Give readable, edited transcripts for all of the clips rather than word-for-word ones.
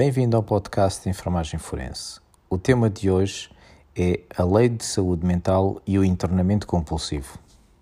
Bem-vindo ao podcast de Enfermagem Forense. O tema de hoje é a Lei de Saúde Mental e o internamento compulsivo.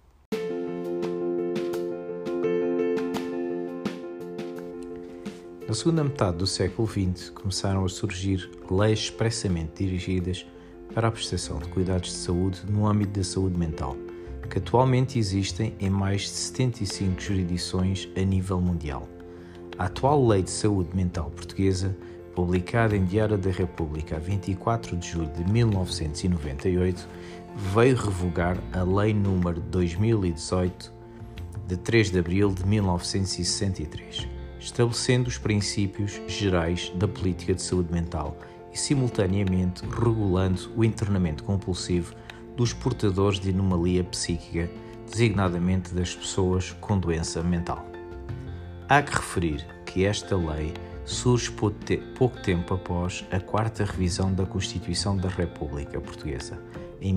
Na segunda metade do século XX, começaram a surgir leis expressamente dirigidas para a prestação de cuidados de saúde no âmbito da saúde mental, que atualmente existem em mais de 75 jurisdições a nível mundial. A atual Lei de Saúde Mental Portuguesa, publicada em Diário da República a 24 de julho de 1998, veio revogar a Lei nº 2018, de 3 de abril de 1963, estabelecendo os princípios gerais da política de saúde mental e, simultaneamente, regulando o internamento compulsivo dos portadores de anomalia psíquica, designadamente das pessoas com doença mental. Há que referir que esta lei surge pouco tempo após a 4ª revisão da Constituição da República Portuguesa, em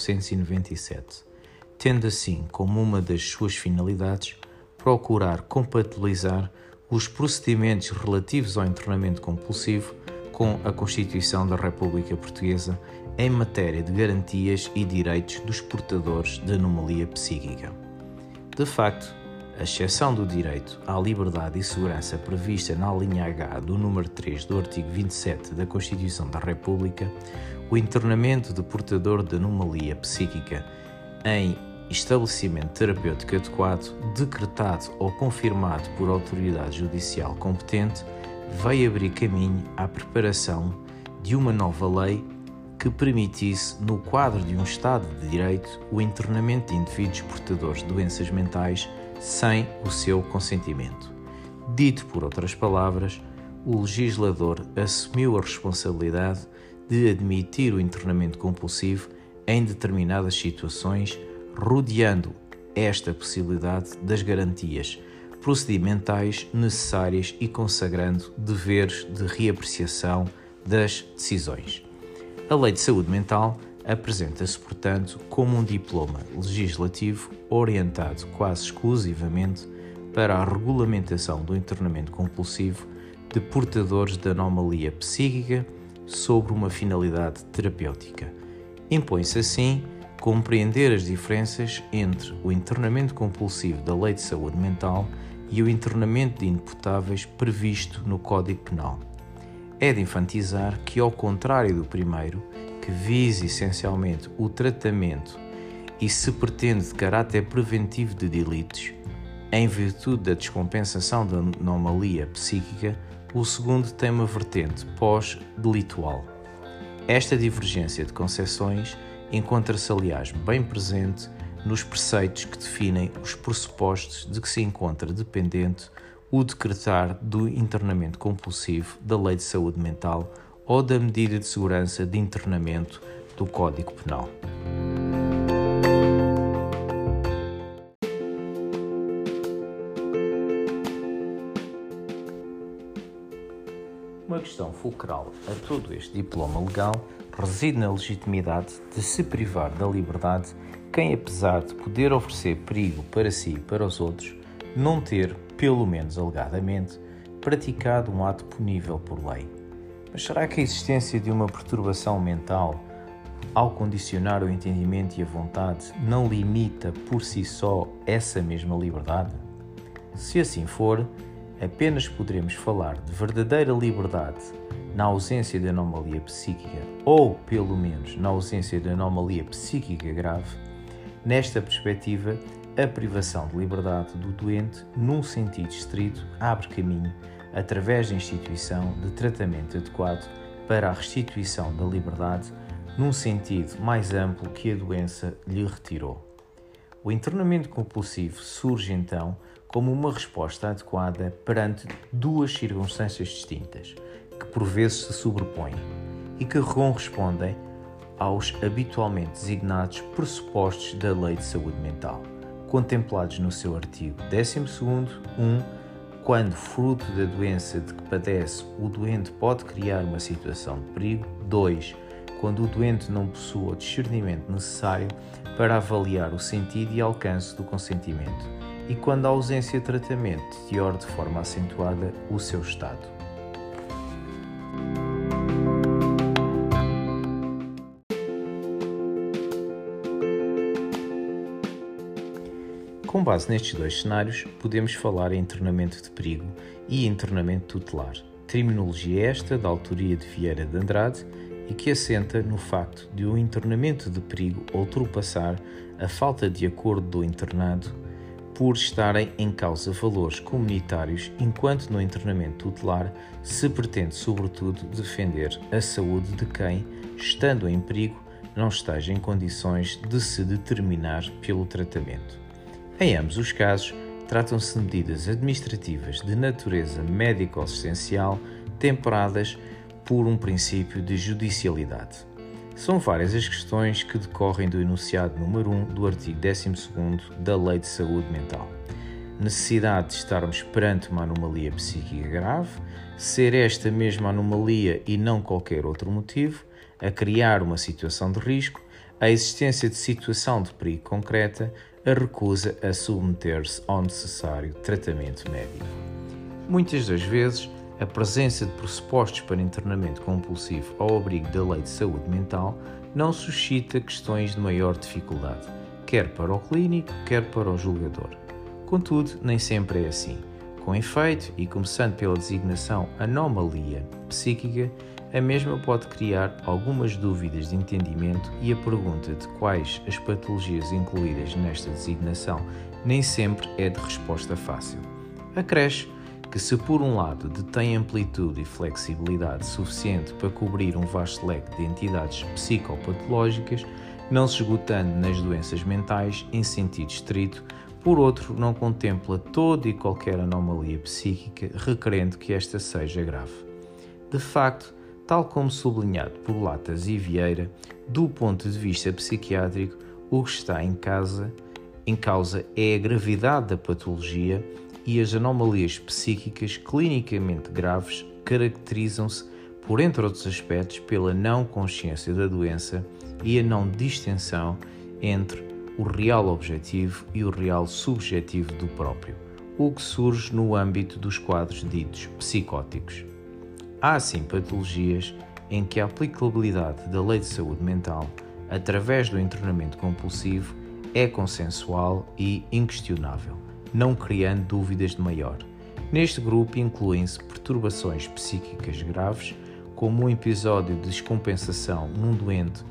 1997, tendo assim como uma das suas finalidades procurar compatibilizar os procedimentos relativos ao internamento compulsivo com a Constituição da República Portuguesa em matéria de garantias e direitos dos portadores de anomalia psíquica. De facto, a exceção do direito à liberdade e segurança prevista na linha H do número 3 do artigo 27 da Constituição da República, o internamento de portador de anomalia psíquica em estabelecimento terapêutico adequado, decretado ou confirmado por autoridade judicial competente, veio abrir caminho à preparação de uma nova lei que permitisse, no quadro de um Estado de Direito, o internamento de indivíduos portadores de doenças mentais sem o seu consentimento. Dito por outras palavras, o legislador assumiu a responsabilidade de admitir o internamento compulsivo em determinadas situações, rodeando esta possibilidade das garantias procedimentais necessárias e consagrando deveres de reapreciação das decisões. A Lei de Saúde Mental apresenta-se, portanto, como um diploma legislativo orientado quase exclusivamente para a regulamentação do internamento compulsivo de portadores de anomalia psíquica sobre uma finalidade terapêutica. Impõe-se, assim, compreender as diferenças entre o internamento compulsivo da Lei de Saúde Mental e o internamento de inimputáveis previsto no Código Penal. É de enfatizar que, ao contrário do primeiro, que visa essencialmente o tratamento e se pretende de caráter preventivo de delitos, em virtude da descompensação da anomalia psíquica, o segundo tem uma vertente pós-delitual. Esta divergência de concepções encontra-se, aliás, bem presente nos preceitos que definem os pressupostos de que se encontra dependente o decretar do internamento compulsivo da Lei de Saúde Mental ou da medida de segurança de internamento do Código Penal. Uma questão fulcral a todo este diploma legal reside na legitimidade de se privar da liberdade quem, apesar de poder oferecer perigo para si e para os outros, não ter, pelo menos alegadamente, praticado um ato punível por lei. Mas será que a existência de uma perturbação mental, ao condicionar o entendimento e a vontade, não limita por si só essa mesma liberdade? Se assim for, apenas poderemos falar de verdadeira liberdade na ausência de anomalia psíquica ou, pelo menos, na ausência de anomalia psíquica grave. Nesta perspectiva, a privação de liberdade do doente, num sentido estrito, abre caminho através da instituição de tratamento adequado para a restituição da liberdade, num sentido mais amplo que a doença lhe retirou. O internamento compulsivo surge, então, como uma resposta adequada perante duas circunstâncias distintas, que por vezes se sobrepõem e que correspondem aos habitualmente designados pressupostos da Lei de Saúde Mental, contemplados no seu artigo 12º, 1, quando, fruto da doença de que padece, o doente pode criar uma situação de perigo. 2, quando o doente não possua o discernimento necessário para avaliar o sentido e alcance do consentimento, e quando a ausência de tratamento deteriora de forma acentuada o seu estado. Com base nestes dois cenários, podemos falar em internamento de perigo e internamento tutelar. Terminologia esta da autoria de Vieira de Andrade e que assenta no facto de o internamento de perigo ultrapassar a falta de acordo do internado por estarem em causa valores comunitários, enquanto no internamento tutelar se pretende sobretudo defender a saúde de quem, estando em perigo, não esteja em condições de se determinar pelo tratamento. Em ambos os casos, tratam-se de medidas administrativas de natureza médico-assistencial temperadas por um princípio de judicialidade. São várias as questões que decorrem do enunciado número 1 do artigo 12º da Lei de Saúde Mental. Necessidade de estarmos perante uma anomalia psíquica grave, ser esta mesma anomalia e não qualquer outro motivo, a criar uma situação de risco, a existência de situação de perigo concreta, a recusa a submeter-se ao necessário tratamento médico. Muitas das vezes, a presença de pressupostos para internamento compulsivo ao abrigo da Lei de Saúde Mental não suscita questões de maior dificuldade, quer para o clínico, quer para o julgador. Contudo, nem sempre é assim. Com efeito, e começando pela designação anomalia psíquica, a mesma pode criar algumas dúvidas de entendimento e a pergunta de quais as patologias incluídas nesta designação nem sempre é de resposta fácil. Acresce que se por um lado detém amplitude e flexibilidade suficiente para cobrir um vasto leque de entidades psicopatológicas, não se esgotando nas doenças mentais em sentido estrito, por outro não contempla toda e qualquer anomalia psíquica requerendo que esta seja grave. De facto, tal como sublinhado por Latas e Vieira, do ponto de vista psiquiátrico, o que está em causa é a gravidade da patologia e as anomalias psíquicas clinicamente graves caracterizam-se, por entre outros aspectos, pela não consciência da doença e a não distinção entre o real objetivo e o real subjetivo do próprio, o que surge no âmbito dos quadros ditos psicóticos. Há, assim, patologias em que a aplicabilidade da Lei de Saúde Mental, através do internamento compulsivo, é consensual e inquestionável, não criando dúvidas de maior. Neste grupo incluem-se perturbações psíquicas graves, como um episódio de descompensação num doente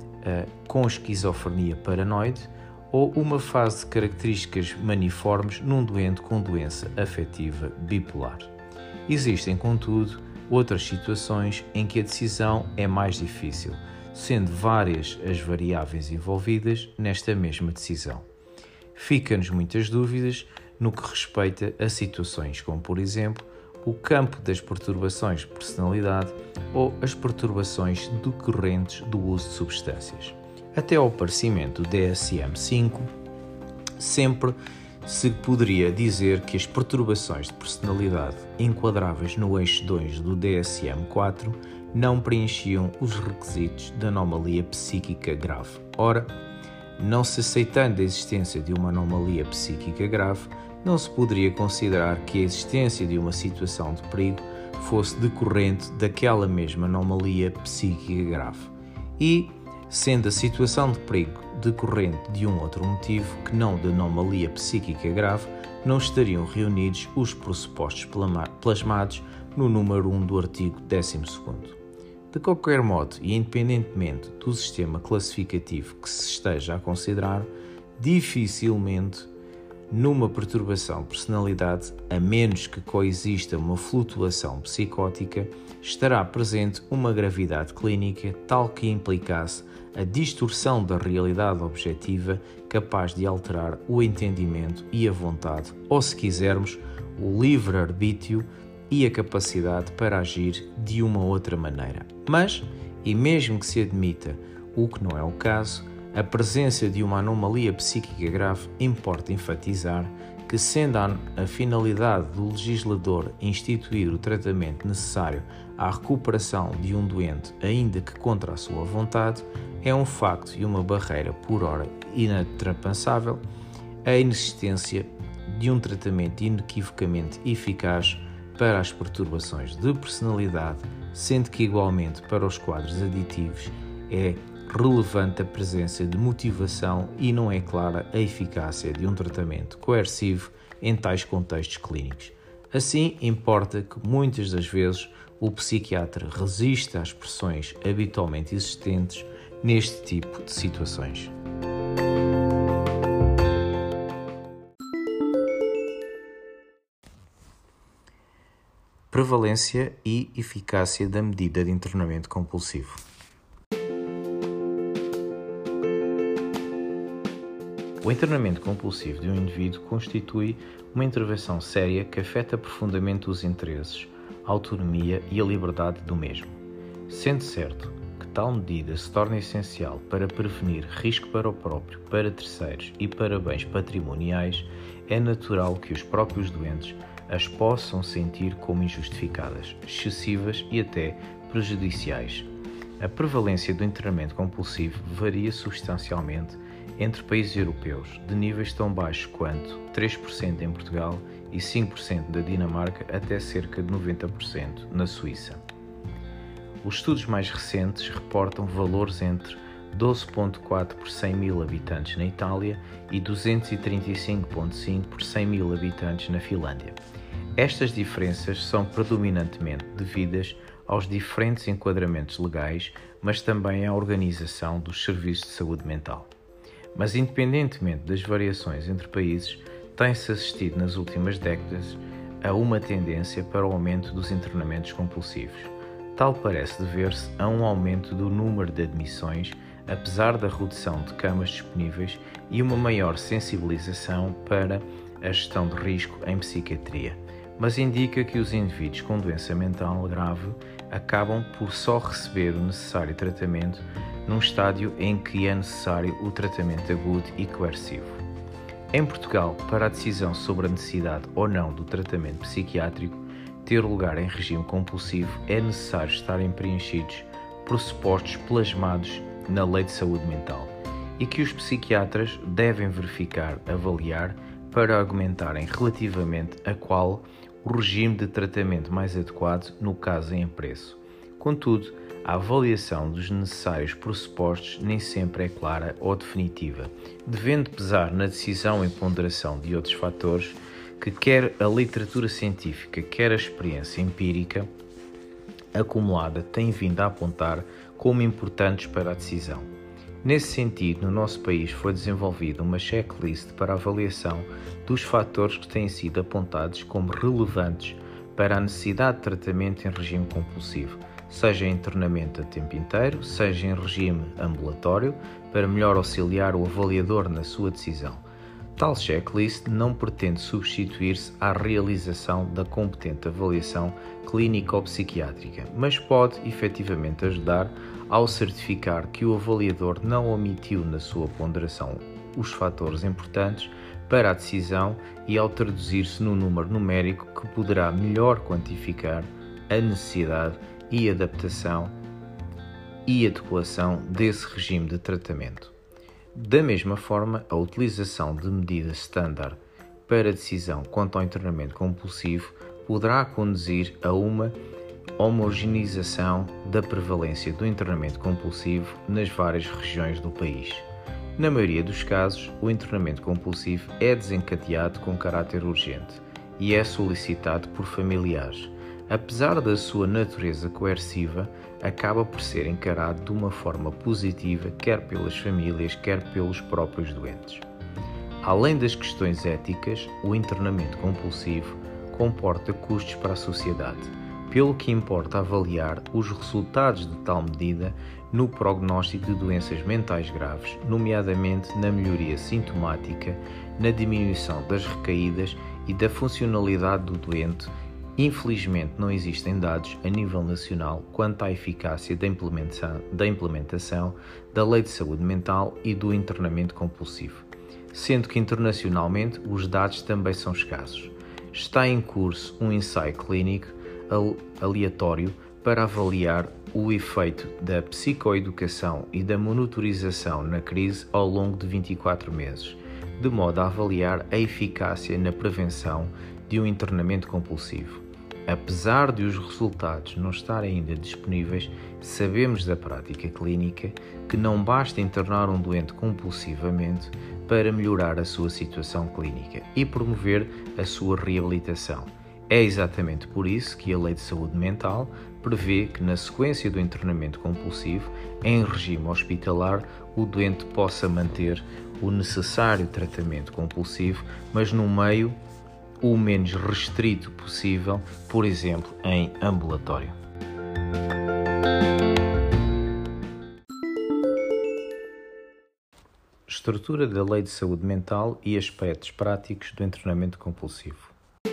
com esquizofrenia paranoide ou uma fase de características maniformes num doente com doença afetiva bipolar. Existem, contudo, outras situações em que a decisão é mais difícil, sendo várias as variáveis envolvidas nesta mesma decisão. Fica-nos muitas dúvidas no que respeita a situações como, por exemplo, o campo das perturbações de personalidade ou as perturbações decorrentes do uso de substâncias. Até ao aparecimento do DSM-5, sempre se poderia dizer que as perturbações de personalidade enquadráveis no eixo 2 do DSM-4 não preenchiam os requisitos da anomalia psíquica grave. Ora, não se aceitando a existência de uma anomalia psíquica grave, não se poderia considerar que a existência de uma situação de perigo fosse decorrente daquela mesma anomalia psíquica grave. E, sendo a situação de perigo decorrente de um outro motivo que não de anomalia psíquica grave, não estariam reunidos os pressupostos plasmados no número 1 do artigo 12º. De qualquer modo, e independentemente do sistema classificativo que se esteja a considerar, dificilmente numa perturbação de personalidade, a menos que coexista uma flutuação psicótica, estará presente uma gravidade clínica tal que implicasse a distorção da realidade objetiva capaz de alterar o entendimento e a vontade, ou se quisermos, o livre-arbítrio e a capacidade para agir de uma outra maneira. Mas, e mesmo que se admita o que não é o caso, a presença de uma anomalia psíquica grave importa enfatizar que, sendo a finalidade do legislador instituir o tratamento necessário à recuperação de um doente, ainda que contra a sua vontade, é um facto e uma barreira por ora inultrapassável a inexistência de um tratamento inequivocamente eficaz para as perturbações de personalidade sendo que igualmente para os quadros aditivos é relevante a presença de motivação e não é clara a eficácia de um tratamento coercivo em tais contextos clínicos. Assim, importa que muitas das vezes o psiquiatra resista às pressões habitualmente existentes neste tipo de situações. Prevalência e eficácia da medida de internamento compulsivo. O internamento compulsivo de um indivíduo constitui uma intervenção séria que afeta profundamente os interesses, a autonomia e a liberdade do mesmo. Sendo certo que tal medida se torna essencial para prevenir risco para o próprio, para terceiros e para bens patrimoniais, é natural que os próprios doentes as possam sentir como injustificadas, excessivas e até prejudiciais. A prevalência do internamento compulsivo varia substancialmente entre países europeus, de níveis tão baixos quanto 3% em Portugal e 5% da Dinamarca até cerca de 90% na Suíça. Os estudos mais recentes reportam valores entre 12,4 por 100 mil habitantes na Itália e 235,5 por 100 mil habitantes na Finlândia. Estas diferenças são predominantemente devidas aos diferentes enquadramentos legais, mas também à organização dos serviços de saúde mental. Mas, independentemente das variações entre países, tem-se assistido nas últimas décadas a uma tendência para o aumento dos internamentos compulsivos. Tal parece dever-se a um aumento do número de admissões, apesar da redução de camas disponíveis e uma maior sensibilização para a gestão de risco em psiquiatria, mas indica que os indivíduos com doença mental grave acabam por só receber o necessário tratamento num estádio em que é necessário o tratamento agudo e coercivo. Em Portugal, para a decisão sobre a necessidade ou não do tratamento psiquiátrico ter lugar em regime compulsivo, é necessário estarem preenchidos pressupostos plasmados na Lei de Saúde Mental e que os psiquiatras devem verificar, avaliar, para argumentarem relativamente a qual o regime de tratamento mais adequado no caso em preço. Contudo, a avaliação dos necessários pressupostos nem sempre é clara ou definitiva, devendo pesar na decisão e ponderação de outros fatores que quer a literatura científica, quer a experiência empírica acumulada tem vindo a apontar como importantes para a decisão. Nesse sentido, no nosso país foi desenvolvida uma checklist para a avaliação dos fatores que têm sido apontados como relevantes para a necessidade de tratamento em regime compulsivo, seja em internamento a tempo inteiro, seja em regime ambulatório, para melhor auxiliar o avaliador na sua decisão. Tal checklist não pretende substituir-se à realização da competente avaliação clínico-psiquiátrica, mas pode efetivamente ajudar ao certificar que o avaliador não omitiu na sua ponderação os fatores importantes para a decisão e ao traduzir-se no número numérico que poderá melhor quantificar a necessidade e adaptação e adequação desse regime de tratamento. Da mesma forma, a utilização de medidas standard para decisão quanto ao internamento compulsivo poderá conduzir a uma homogeneização da prevalência do internamento compulsivo nas várias regiões do país. Na maioria dos casos, o internamento compulsivo é desencadeado com caráter urgente e é solicitado por familiares. Apesar da sua natureza coerciva, acaba por ser encarado de uma forma positiva quer pelas famílias, quer pelos próprios doentes. Além das questões éticas, o internamento compulsivo comporta custos para a sociedade, pelo que importa avaliar os resultados de tal medida no prognóstico de doenças mentais graves, nomeadamente na melhoria sintomática, na diminuição das recaídas e da funcionalidade do doente. Infelizmente, não existem dados a nível nacional quanto à eficácia da implementação da Lei de Saúde Mental e do internamento compulsivo, sendo que internacionalmente os dados também são escassos. Está em curso um ensaio clínico aleatório para avaliar o efeito da psicoeducação e da monitorização na crise ao longo de 24 meses, de modo a avaliar a eficácia na prevenção de um internamento compulsivo. Apesar de os resultados não estarem ainda disponíveis, sabemos da prática clínica que não basta internar um doente compulsivamente para melhorar a sua situação clínica e promover a sua reabilitação. É exatamente por isso que a Lei de Saúde Mental prevê que, na sequência do internamento compulsivo, em regime hospitalar, o doente possa manter o necessário tratamento compulsivo, mas num meio o menos restrito possível, por exemplo, em ambulatório. Estrutura da Lei de Saúde Mental e aspectos práticos do internamento compulsivo.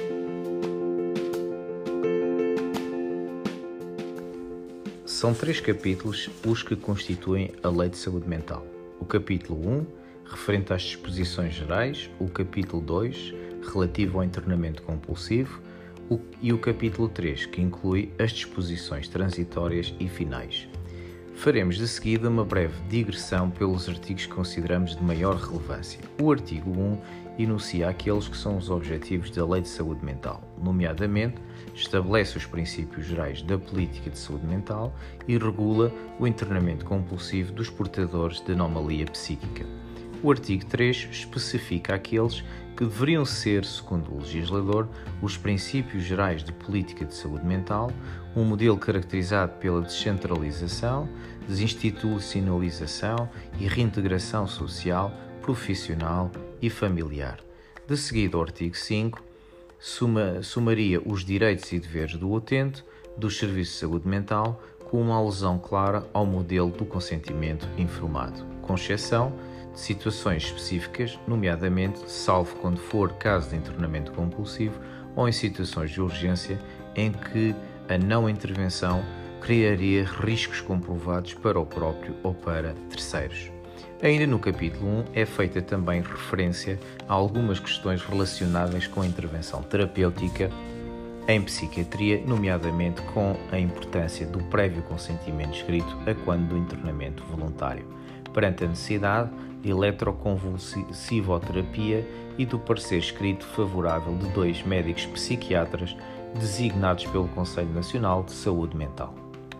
São 3 capítulos os que constituem a Lei de Saúde Mental. O capítulo 1, referente às disposições gerais, o capítulo 2, relativo ao internamento compulsivo, e o capítulo 3, que inclui as disposições transitórias e finais. Faremos de seguida uma breve digressão pelos artigos que consideramos de maior relevância. O artigo 1 enuncia aqueles que são os objetivos da Lei de Saúde Mental, nomeadamente, estabelece os princípios gerais da política de saúde mental e regula o internamento compulsivo dos portadores de anomalia psíquica. O artigo 3 especifica aqueles que deveriam ser, segundo o legislador, os princípios gerais de política de saúde mental, um modelo caracterizado pela descentralização, desinstitucionalização e reintegração social, profissional e familiar. De seguida, o artigo 5 sumaria os direitos e deveres do utente dos serviços de saúde mental com uma alusão clara ao modelo do consentimento informado, com exceção de situações específicas, nomeadamente, salvo quando for caso de internamento compulsivo ou em situações de urgência em que a não intervenção criaria riscos comprovados para o próprio ou para terceiros. Ainda no capítulo 1 é feita também referência a algumas questões relacionadas com a intervenção terapêutica em psiquiatria, nomeadamente com a importância do prévio consentimento escrito a quando do internamento voluntário, perante a necessidade de eletroconvulsivoterapia e do parecer escrito favorável de 2 médicos psiquiatras designados pelo Conselho Nacional de Saúde Mental.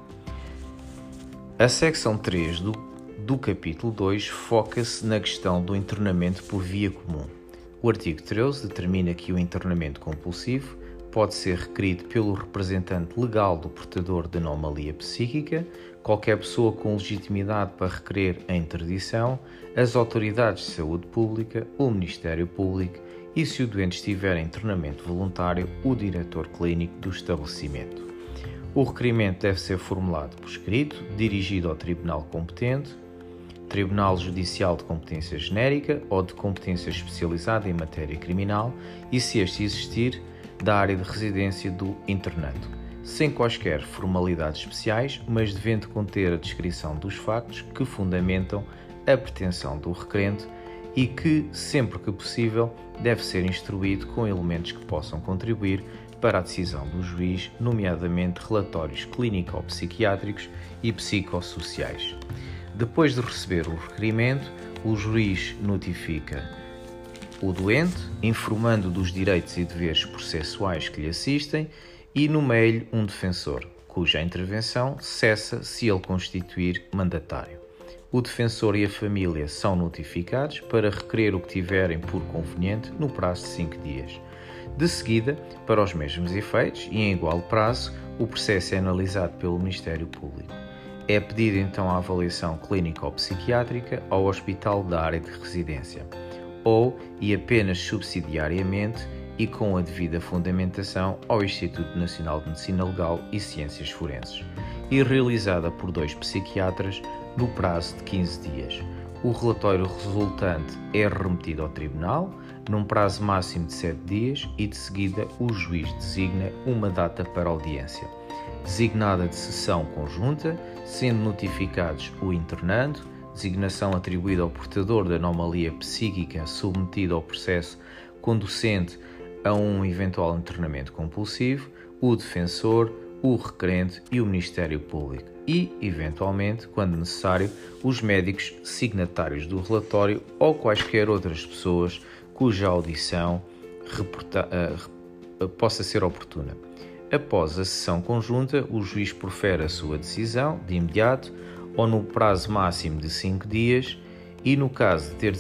A secção 3 do capítulo 2 foca-se na questão do internamento por via comum. O artigo 13 determina que o internamento compulsivo pode ser requerido pelo representante legal do portador de anomalia psíquica, qualquer pessoa com legitimidade para requerer a interdição, as autoridades de saúde pública, o Ministério Público e, se o doente estiver em internamento voluntário, o diretor clínico do estabelecimento. O requerimento deve ser formulado por escrito, dirigido ao tribunal competente, Tribunal Judicial de Competência Genérica ou de competência especializada em matéria criminal e, se este existir, da área de residência do internando, sem quaisquer formalidades especiais, mas devendo conter a descrição dos factos que fundamentam a pretensão do requerente e que, sempre que possível, deve ser instruído com elementos que possam contribuir para a decisão do juiz, nomeadamente relatórios clínico-psiquiátricos e psicossociais. Depois de receber o requerimento, o juiz notifica o doente, informando dos direitos e deveres processuais que lhe assistem e nomeia-lhe um defensor, cuja intervenção cessa se ele constituir mandatário. O defensor e a família são notificados para requerer o que tiverem por conveniente no prazo de 5 dias. De seguida, para os mesmos efeitos e em igual prazo, o processo é analisado pelo Ministério Público. É pedida então a avaliação clínico-psiquiátrica ao hospital da área de residência, ou, e apenas subsidiariamente e com a devida fundamentação, ao Instituto Nacional de Medicina Legal e Ciências Forenses, e realizada por 2 psiquiatras no prazo de 15 dias. O relatório resultante é remetido ao Tribunal, num prazo máximo de 7 dias, e de seguida o juiz designa uma data para audiência, designada de sessão conjunta, sendo notificados o internando, designação atribuída ao portador da anomalia psíquica submetido ao processo conducente a um eventual internamento compulsivo, o defensor, o requerente e o Ministério Público e, eventualmente, quando necessário, os médicos signatários do relatório ou quaisquer outras pessoas cuja audição possa ser oportuna. Após a sessão conjunta, o juiz profere a sua decisão de imediato ou no prazo máximo de 5 dias e, no caso de ter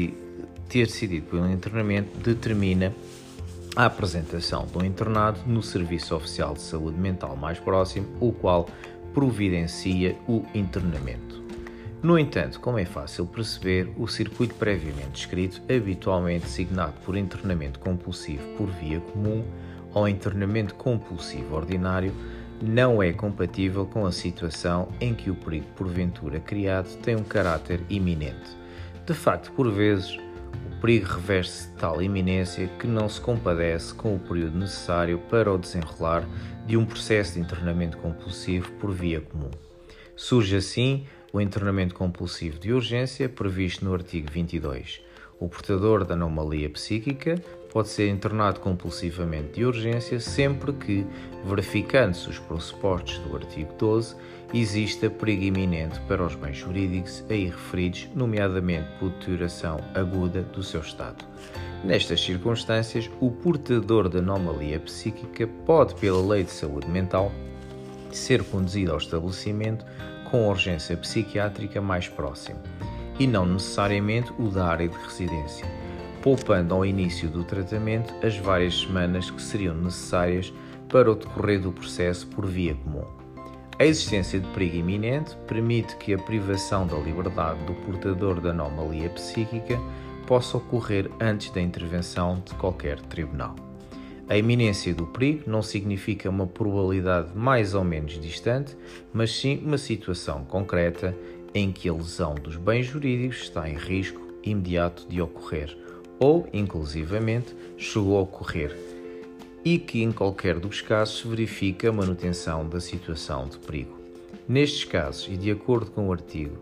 decidido pelo internamento, determina a apresentação do internado no Serviço Oficial de Saúde Mental mais próximo, o qual providencia o internamento. No entanto, como é fácil perceber, o circuito previamente descrito, habitualmente designado por internamento compulsivo por via comum ou internamento compulsivo ordinário, não é compatível com a situação em que o perigo porventura criado tem um caráter iminente. De facto, por vezes, o perigo reveste-se de tal iminência que não se compadece com o período necessário para o desenrolar de um processo de internamento compulsivo por via comum. Surge assim o internamento compulsivo de urgência previsto no artigo 22. O portador da anomalia psíquica pode ser internado compulsivamente de urgência sempre que, verificando-se os pressupostos do artigo 12, exista perigo iminente para os bens jurídicos aí referidos, nomeadamente por deterioração aguda do seu estado. Nestas circunstâncias, o portador da anomalia psíquica pode, pela Lei de Saúde Mental, ser conduzido ao estabelecimento com urgência psiquiátrica mais próximo, e não necessariamente o da área de residência, poupando ao início do tratamento as várias semanas que seriam necessárias para o decorrer do processo por via comum. A existência de perigo iminente permite que a privação da liberdade do portador da anomalia psíquica possa ocorrer antes da intervenção de qualquer tribunal. A iminência do perigo não significa uma probabilidade mais ou menos distante, mas sim uma situação concreta em que a lesão dos bens jurídicos está em risco imediato de ocorrer, ou, inclusivamente, chegou a ocorrer, e que em qualquer dos casos se verifica a manutenção da situação de perigo. Nestes casos, e de acordo com o artigo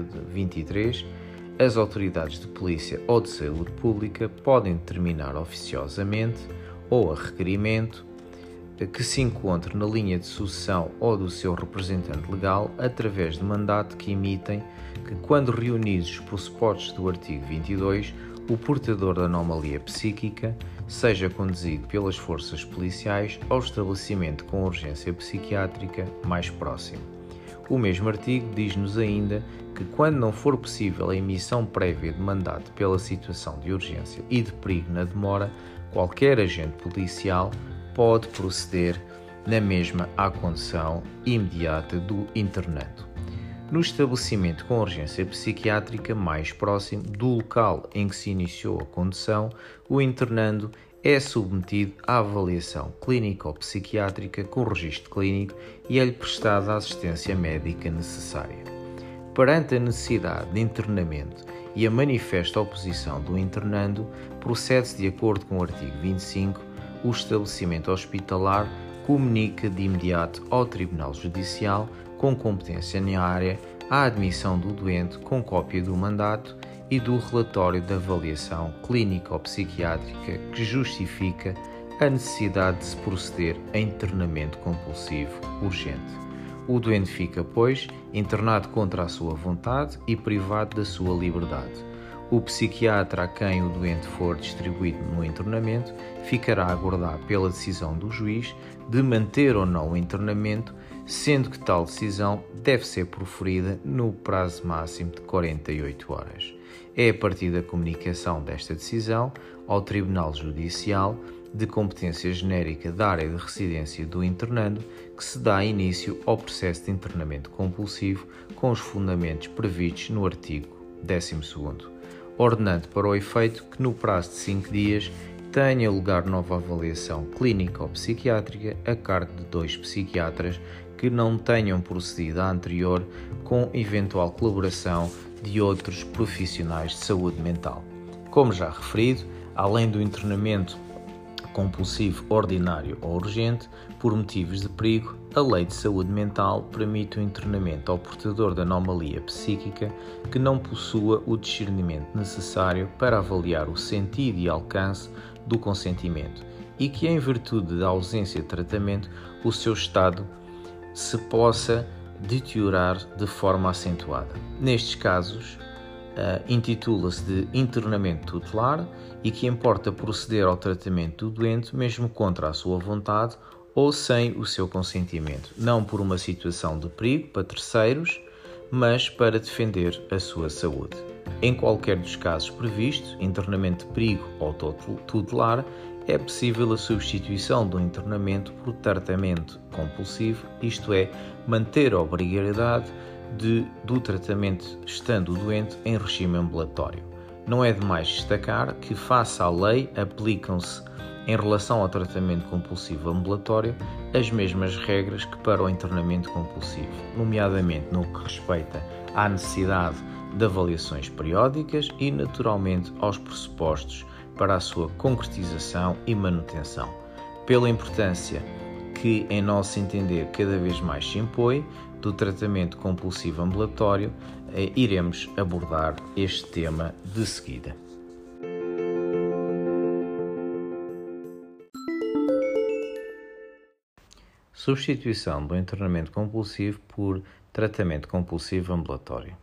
23, as autoridades de polícia ou de saúde pública podem determinar oficiosamente ou a requerimento que se encontre na linha de sucessão ou do seu representante legal através de mandato que emitem que, quando reunidos os pressupostos do artigo 22, o portador da anomalia psíquica seja conduzido pelas forças policiais ao estabelecimento com urgência psiquiátrica mais próximo. O mesmo artigo diz-nos ainda que, quando não for possível a emissão prévia de mandato pela situação de urgência e de perigo na demora, qualquer agente policial pode proceder na mesma à condução imediata do internando. No estabelecimento com urgência psiquiátrica mais próximo do local em que se iniciou a condução, o internando é submetido à avaliação clínico-psiquiátrica com registro clínico e é-lhe prestada a assistência médica necessária. Perante a necessidade de internamento e a manifesta oposição do internando, procede-se de acordo com o artigo 25, o estabelecimento hospitalar comunica de imediato ao Tribunal Judicial, com competência na área, a admissão do doente com cópia do mandato e do relatório de avaliação clínico-psiquiátrica que justifica a necessidade de se proceder a internamento compulsivo urgente. O doente fica, pois, internado contra a sua vontade e privado da sua liberdade. O psiquiatra a quem o doente for distribuído no internamento ficará a aguardar pela decisão do juiz de manter ou não o internamento, sendo que tal decisão deve ser proferida no prazo máximo de 48 horas. É a partir da comunicação desta decisão ao Tribunal Judicial de competência genérica da área de residência do internando que se dá início ao processo de internamento compulsivo com os fundamentos previstos no artigo 12º, ordenando para o efeito que no prazo de 5 dias tenha lugar nova avaliação clínica ou psiquiátrica a cargo de 2 psiquiatras que não tenham procedido à anterior com eventual colaboração de outros profissionais de saúde mental. Como já referido, além do internamento compulsivo ordinário ou urgente, por motivos de perigo, a Lei de Saúde Mental permite o internamento ao portador da anomalia psíquica que não possua o discernimento necessário para avaliar o sentido e alcance do consentimento e que, em virtude da ausência de tratamento, o seu estado se possa deteriorar de forma acentuada. Nestes casos, intitula-se de internamento tutelar e que importa proceder ao tratamento do doente mesmo contra a sua vontade ou sem o seu consentimento, não por uma situação de perigo para terceiros, mas para defender a sua saúde. Em qualquer dos casos previstos, internamento de perigo ou tutelar, é possível a substituição do internamento por tratamento compulsivo, isto é, manter a obrigatoriedade do tratamento estando o doente em regime ambulatório. Não é demais destacar que, face à lei, aplicam-se em relação ao tratamento compulsivo ambulatório as mesmas regras que para o internamento compulsivo, nomeadamente no que respeita à necessidade de avaliações periódicas e, naturalmente, aos pressupostos para a sua concretização e manutenção. Pela importância que, em nosso entender, cada vez mais se impõe do tratamento compulsivo ambulatório, iremos abordar este tema de seguida. Substituição do internamento compulsivo por tratamento compulsivo ambulatório.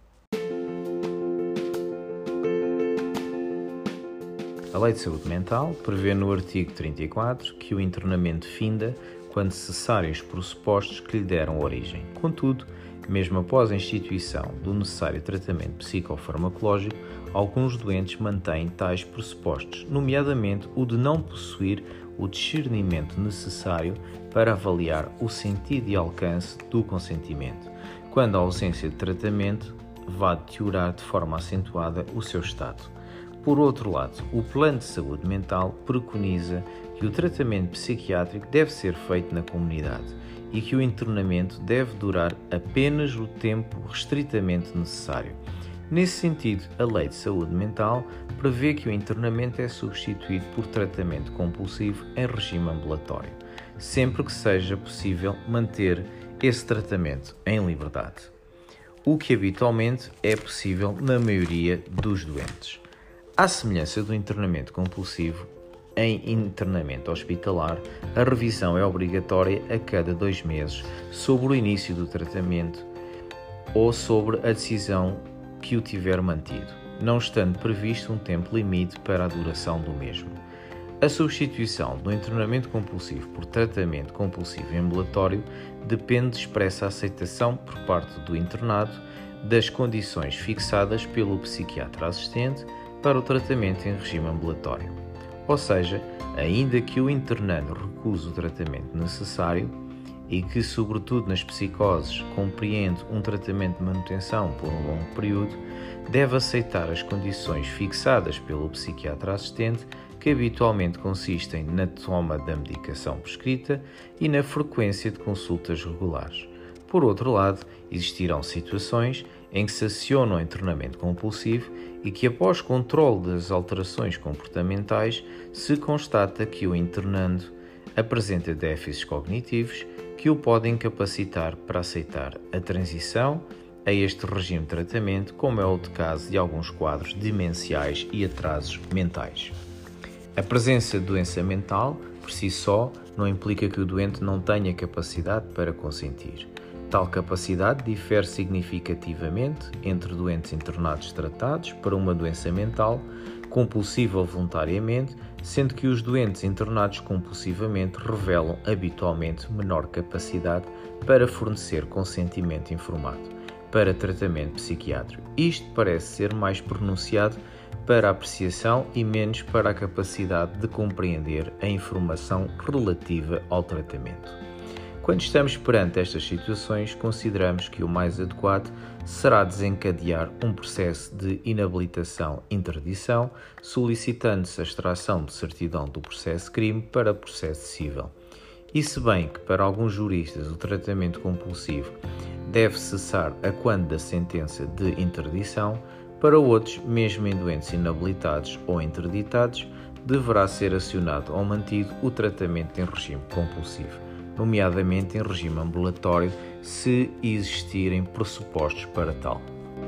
A Lei de Saúde Mental prevê no artigo 34 que o internamento finda quando cessarem os pressupostos que lhe deram origem. Contudo, mesmo após a instituição do necessário tratamento psicofarmacológico, alguns doentes mantêm tais pressupostos, nomeadamente o de não possuir o discernimento necessário para avaliar o sentido e alcance do consentimento, quando a ausência de tratamento vai deteriorar de forma acentuada o seu estado. Por outro lado, o Plano de Saúde Mental preconiza que o tratamento psiquiátrico deve ser feito na comunidade e que o internamento deve durar apenas o tempo restritamente necessário. Nesse sentido, a Lei de Saúde Mental prevê que o internamento é substituído por tratamento compulsivo em regime ambulatório, sempre que seja possível manter esse tratamento em liberdade, o que habitualmente é possível na maioria dos doentes. À semelhança do internamento compulsivo, em internamento hospitalar, a revisão é obrigatória a cada 2 meses sobre o início do tratamento ou sobre a decisão que o tiver mantido, não estando previsto um tempo limite para a duração do mesmo. A substituição do internamento compulsivo por tratamento compulsivo ambulatório depende de expressa aceitação por parte do internado das condições fixadas pelo psiquiatra assistente para o tratamento em regime ambulatório. Ou seja, ainda que o internando recuse o tratamento necessário e que, sobretudo nas psicoses, compreende um tratamento de manutenção por um longo período, deve aceitar as condições fixadas pelo psiquiatra assistente, que habitualmente consistem na toma da medicação prescrita e na frequência de consultas regulares. Por outro lado, existirão situações em que se aciona o internamento compulsivo e que, após controle das alterações comportamentais, se constata que o internando apresenta déficits cognitivos que o podem incapacitar para aceitar a transição a este regime de tratamento, como é o caso de alguns quadros demenciais e atrasos mentais. A presença de doença mental, por si só, não implica que o doente não tenha capacidade para consentir. Tal capacidade difere significativamente entre doentes internados tratados para uma doença mental compulsiva ou voluntariamente, sendo que os doentes internados compulsivamente revelam habitualmente menor capacidade para fornecer consentimento informado para tratamento psiquiátrico. Isto parece ser mais pronunciado para a apreciação e menos para a capacidade de compreender a informação relativa ao tratamento. Quando estamos perante estas situações, consideramos que o mais adequado será desencadear um processo de inabilitação-interdição, solicitando-se a extração de certidão do processo crime para processo civil. E se bem que para alguns juristas o tratamento compulsivo deve cessar a quando da sentença de interdição, para outros, mesmo em doentes inabilitados ou interditados, deverá ser acionado ou mantido o tratamento em regime compulsivo, nomeadamente em regime ambulatório, se existirem pressupostos para tal.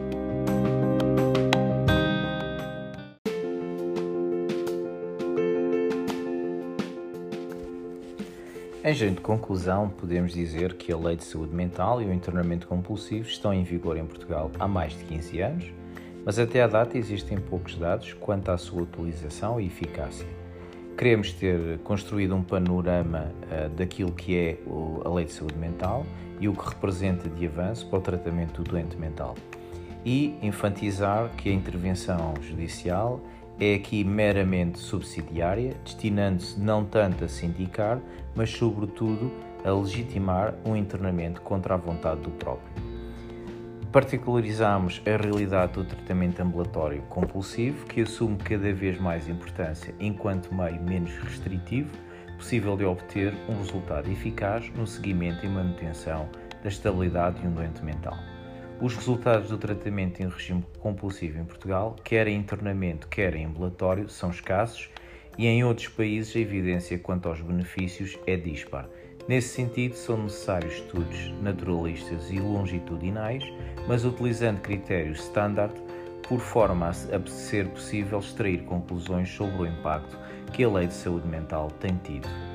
Em jeito de conclusão, podemos dizer que a Lei de Saúde Mental e o internamento compulsivo estão em vigor em Portugal há mais de 15 anos, mas até à data existem poucos dados quanto à sua utilização e eficácia. queremos ter construído um panorama daquilo que é a Lei de Saúde Mental e o que representa de avanço para o tratamento do doente mental. E enfatizar que a intervenção judicial é aqui meramente subsidiária, destinando-se não tanto a sindicar, mas sobretudo a legitimar um internamento contra a vontade do próprio. Particularizamos a realidade do tratamento ambulatório compulsivo, que assume cada vez mais importância enquanto meio menos restritivo, possível de obter um resultado eficaz no seguimento e manutenção da estabilidade de um doente mental. Os resultados do tratamento em regime compulsivo em Portugal, quer em internamento, quer em ambulatório, são escassos e em outros países a evidência quanto aos benefícios é dispar. Nesse sentido, são necessários estudos naturalistas e longitudinais, mas utilizando critérios standard, por forma a ser possível extrair conclusões sobre o impacto que a Lei de Saúde Mental tem tido.